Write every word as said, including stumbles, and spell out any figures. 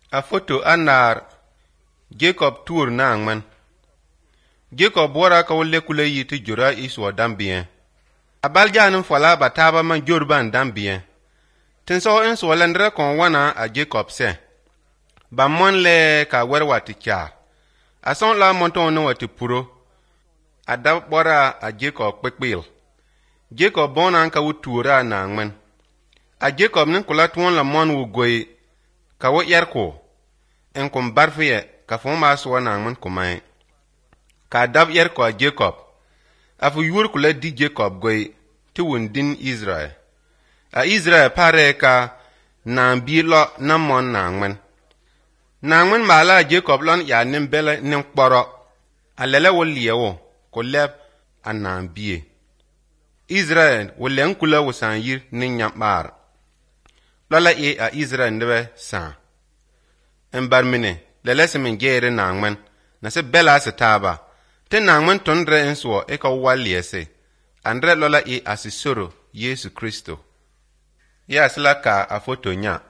A foto anar Jacob tour na angman. Jacob wara ka wolle kule yiti jura iswa dambien. Abal janum fola bataba man jorban dambien. Tinso in so landra kon wana a Jacob se. Ba mon le ka werwa ti cha. A son la monton no wati puro. Adab bora a Jacob pekpil. Jacob bonan ka wutura na angman. A Jacob nin kula tuon la mon wu goy ka wo yerko. En kum barfiye ka fon ma so na angman kumai. Ka dab yerko a Jacob. Afu yur kula di Jacob goy ti wundin Israel. A Israel pare ka na bi lo na mon na angman. Na angman mala Jacob lon ya nim bele nim kporo. A lele wo liyewo ko leb a na biye. Israel wole nkula wusan yir nin nyambar. Lola e a Israel ndebe san. Mbar mine lele se min gere na angman na se bela se taba. Te na angman tondre enswo e ka wali se. Andre lola e asisoro Yesu Kristo. Ya sila ka a foto nya.